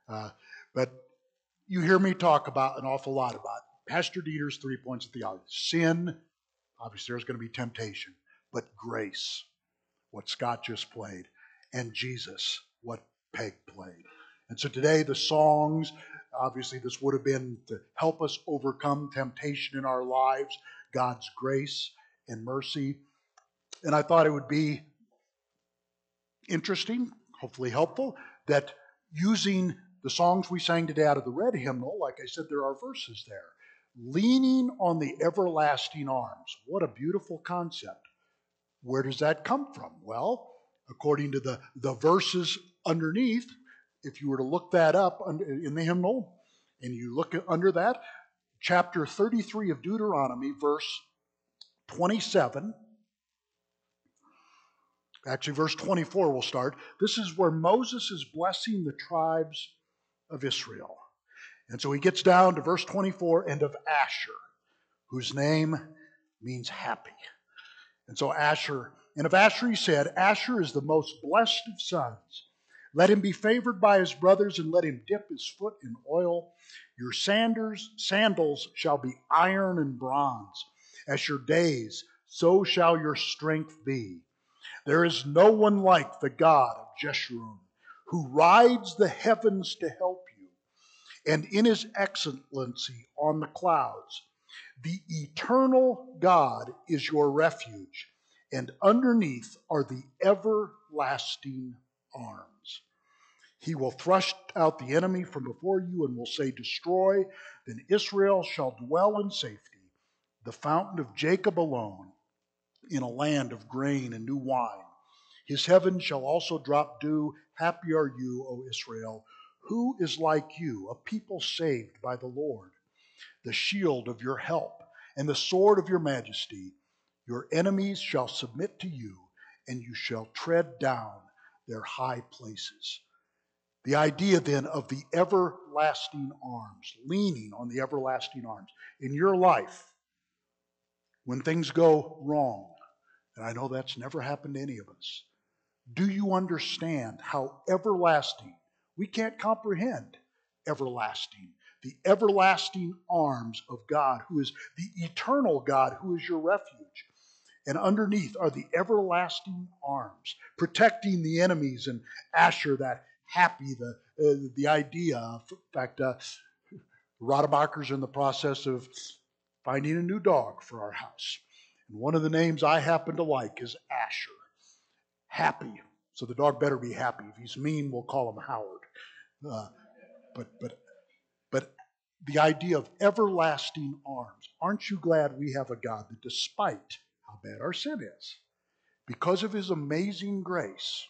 Uh, but you hear me talk about an awful lot about Pastor Dieter's 3 points of theology. Sin, obviously there's going to be temptation, but grace, what Scott just played, and Jesus, what Peg played. And so today the songs, obviously this would have been to help us overcome temptation in our lives, God's grace and mercy. And I thought it would be interesting, hopefully helpful, that using the songs we sang today out of the red hymnal, like I said, there are verses there. Leaning on the everlasting arms. What a beautiful concept. Where does that come from? Well, according to the verses underneath, if you were to look that up in the hymnal, and you look under that, chapter 33 of Deuteronomy, verse 27, actually verse 24 will start. This is where Moses is blessing the tribes of Israel. And so he gets down to verse 24, and of Asher, whose name means happy. And so Asher, and of Asher he said, Asher is the most blessed of sons. Let him be favored by his brothers, and let him dip his foot in oil. Your sandals shall be iron and bronze. As your days, so shall your strength be. There is no one like the God of Jeshurun, who rides the heavens to help you, and in his excellency on the clouds. The eternal God is your refuge, and underneath are the everlasting arms. He will thrust out the enemy from before you and will say, destroy. Then Israel shall dwell in safety, the fountain of Jacob alone, in a land of grain and new wine. His heaven shall also drop dew. Happy are you, O Israel. Who is like you, a people saved by the Lord? The shield of your help and the sword of your majesty. Your enemies shall submit to you, and you shall tread down their high places. The idea then of the everlasting arms, leaning on the everlasting arms. In your life, when things go wrong, and I know that's never happened to any of us, do you understand how everlasting, we can't comprehend everlasting, the everlasting arms of God, who is the eternal God, who is your refuge. And underneath are the everlasting arms, protecting the enemies. And Asher, that happy, the idea. In fact, Rademacher's in the process of finding a new dog for our house. And one of the names I happen to like is Asher. Happy. So the dog better be happy. If he's mean, we'll call him Howard. But the idea of everlasting arms. Aren't you glad we have a God that, despite how bad our sin is, because of his amazing grace,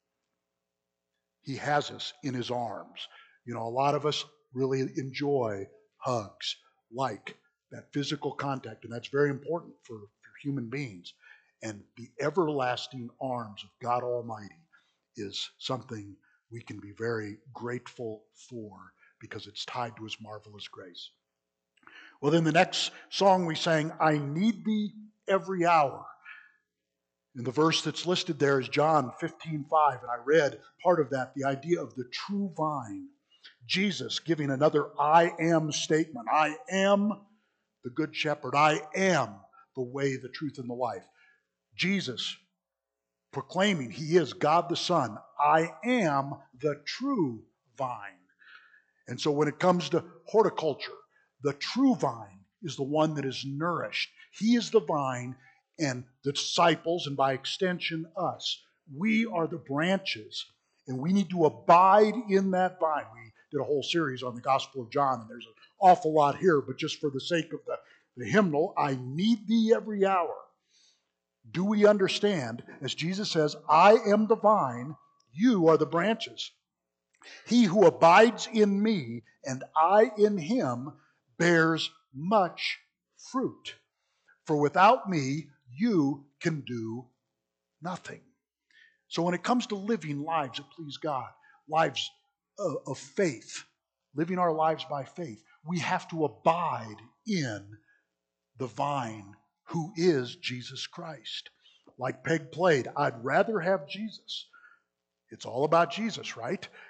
he has us in his arms. You know, a lot of us really enjoy hugs, like that physical contact, and that's very important for human beings. And the everlasting arms of God Almighty is something we can be very grateful for because it's tied to his marvelous grace. Well, then the next song we sang, I Need Thee Every Hour. And the verse that's listed there is John 15:5, and I read part of that, the idea of the true vine. Jesus giving another I am statement. I am the good shepherd. I am the way, the truth, and the life. Jesus proclaiming he is God the Son. I am the true vine. And so when it comes to horticulture, the true vine is the one that is nourished. He is the vine, and the disciples, and by extension us, we are the branches, and we need to abide in that vine. We did a whole series on the Gospel of John, and there's an awful lot here, but just for the sake of the hymnal, I need thee every hour. Do we understand, as Jesus says, I am the vine, you are the branches. He who abides in me and I in him bears much fruit. For without me, you can do nothing. So when it comes to living lives that please God, lives of faith, living our lives by faith, we have to abide in the vine who is Jesus Christ. Like Peg played, I'd rather have Jesus. It's all about Jesus, right?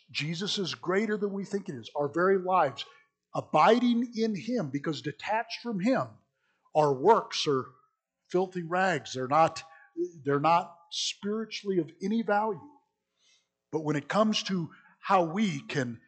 Jesus is greater than we think it is. Our very lives, abiding in Him, because detached from Him, our works are filthy rags. They're not spiritually of any value. But when it comes to how we can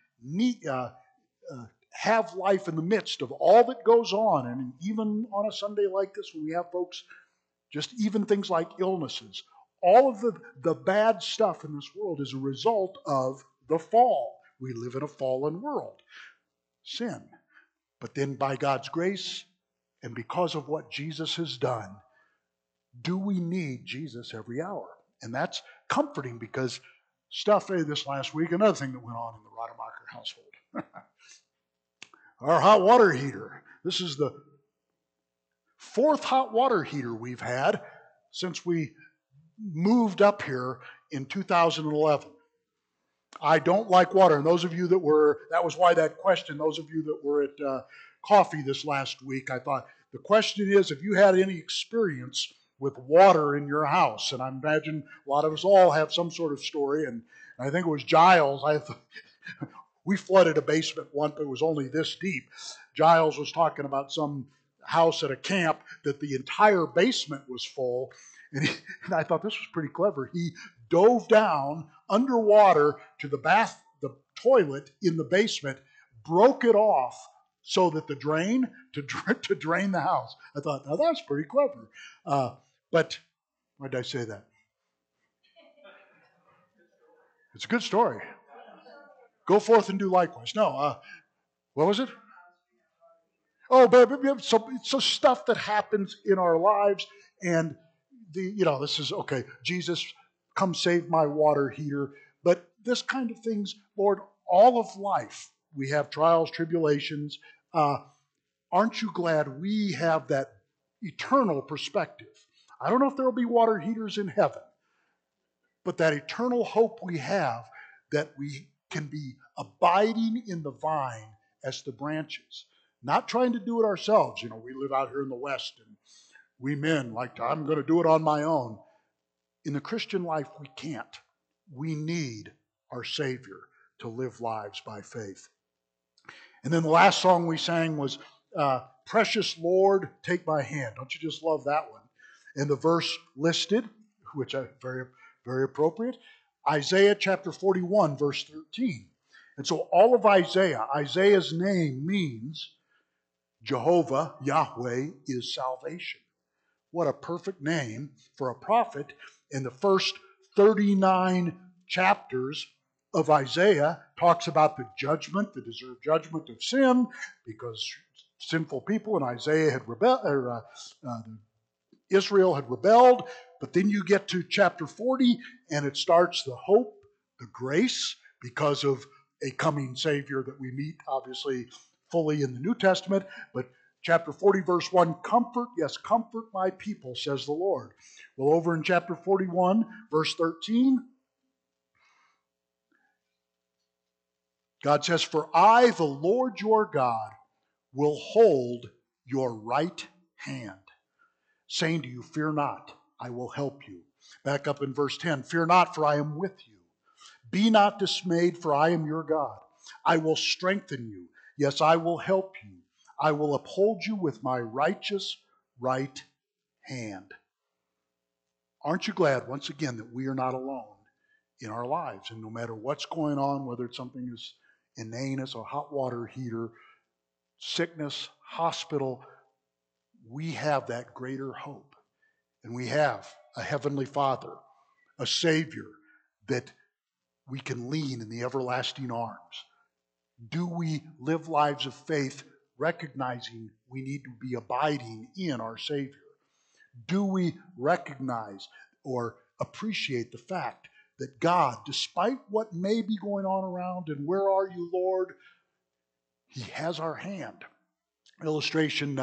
have life in the midst of all that goes on, and even on a Sunday like this when we have folks, just even things like illnesses, all of the bad stuff in this world is a result of the fall. We live in a fallen world, sin. But then by God's grace and because of what Jesus has done, do we need Jesus every hour? And that's comforting because this last week, another thing that went on in the Rademacher household. Our hot water heater. This is the fourth hot water heater we've had since we moved up here in 2011. I don't like water. And those of you that was why that question, those of you that were at coffee this last week, I thought, the question is, if you had any experience with water in your house, and I imagine a lot of us all have some sort of story, and I think it was Giles, we flooded a basement once, but it was only this deep. Giles was talking about some house at a camp that the entire basement was full, and I thought this was pretty clever. He dove down underwater to the toilet in the basement, broke it off so that to drain the house. I thought, now that's pretty clever. But why did I say that? It's a good story. Go forth and do likewise. No, what was it? Oh, but so stuff that happens in our lives, and this is okay. Jesus, come save my water heater. But this kind of things, Lord, all of life, we have trials, tribulations. Aren't you glad we have that eternal perspective? I don't know if there will be water heaters in heaven, but that eternal hope we have that we can be abiding in the vine as the branches, not trying to do it ourselves. We live out here in the West, and we men I'm going to do it on my own. In the Christian life, we can't. We need our Savior to live lives by faith. And then the last song we sang was Precious Lord, Take My Hand. Don't you just love that one? And the verse listed, which are very, very appropriate, Isaiah chapter 41, verse 13. And so all of Isaiah's name means Jehovah, Yahweh, is salvation. What a perfect name for a prophet. In the first 39 chapters of Isaiah talks about the deserved judgment of sin, because sinful people in Isaiah had rebelled, Israel had rebelled. But then you get to chapter 40, and it starts the hope, the grace, because of a coming Savior that we meet, obviously, fully in the New Testament. But chapter 40, verse 1, comfort my people, says the Lord. Well, over in chapter 41, verse 13, God says, for I, the Lord your God, will hold your right hand, saying to you, fear not, I will help you. Back up in verse 10, fear not, for I am with you. Be not dismayed, for I am your God. I will strengthen you. Yes, I will help you. I will uphold you with my righteous right hand. Aren't you glad, once again, that we are not alone in our lives? And no matter what's going on, whether it's something as inane as a hot water heater, sickness, hospital, we have that greater hope. And we have a heavenly Father, a Savior that we can lean in the everlasting arms. Do we live lives of faith recognizing we need to be abiding in our Savior? Do we recognize or appreciate the fact that God, despite what may be going on around, and where are you, Lord, He has our hand. Illustration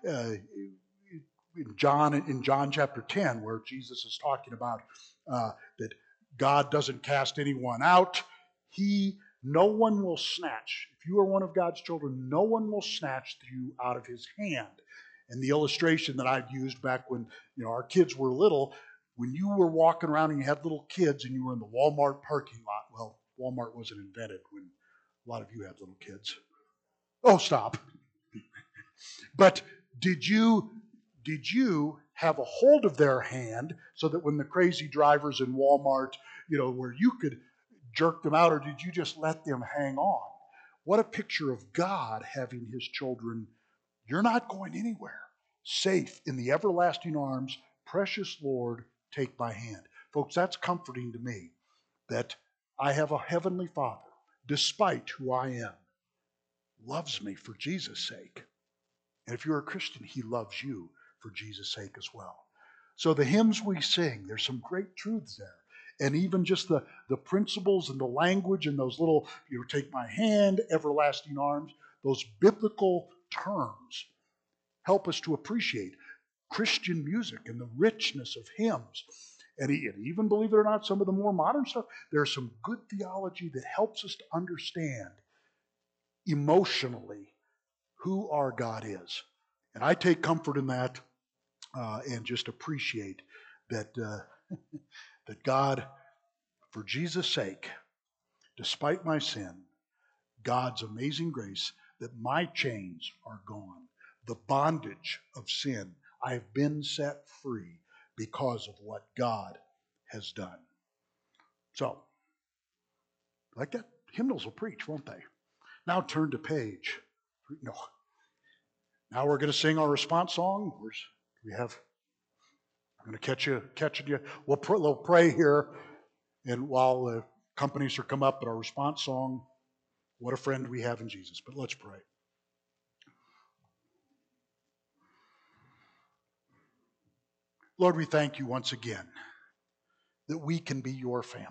in John chapter 10, where Jesus is talking about that God doesn't cast anyone out. No one will snatch. If you are one of God's children, no one will snatch you out of His hand. And the illustration that I'd used back when our kids were little, when you were walking around and you had little kids and you were in the Walmart parking lot, well, Walmart wasn't invented when a lot of you had little kids. Oh, stop. But did you have a hold of their hand so that when the crazy drivers in Walmart, where you could jerk them out, or did you just let them hang on? What a picture of God having his children. You're not going anywhere. Safe in the everlasting arms, precious Lord, take my hand. Folks, that's comforting to me that I have a heavenly Father, despite who I am, loves me for Jesus' sake. And if you're a Christian, he loves you for Jesus' sake as well. So the hymns we sing, there's some great truths there. And even just the principles and the language and those little, take my hand, everlasting arms, those biblical terms help us to appreciate Christian music and the richness of hymns. And even, believe it or not, some of the more modern stuff, there's some good theology that helps us to understand emotionally who our God is. And I take comfort in that and just appreciate that, that God, for Jesus' sake, despite my sin, God's amazing grace, that my chains are gone. The bondage of sin, I have been set free because of what God has done. So, like that, hymnals will preach, won't they? Now turn to page. No. Now we're going to sing our response song. I'm going to catch you. We'll pray here, and while the companies are come up at our response song, what a friend we have in Jesus. But let's pray. Lord, we thank you once again that we can be your family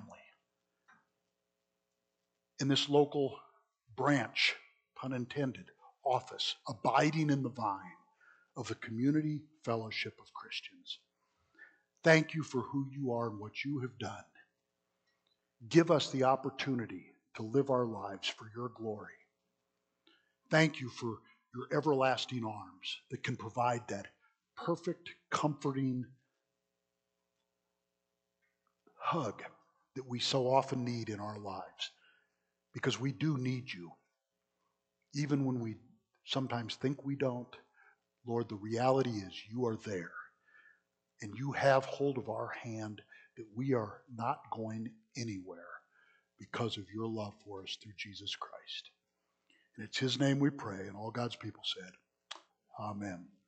in this local branch, pun intended, office, abiding in the vine of the community fellowship of Christians. Thank you for who you are and what you have done. Give us the opportunity to live our lives for your glory. Thank you for your everlasting arms that can provide that perfect, comforting hug that we so often need in our lives. Because we do need you. Even when we sometimes think we don't, Lord, the reality is you are there. And you have hold of our hand that we are not going anywhere because of your love for us through Jesus Christ. And it's his name we pray, and all God's people said, Amen.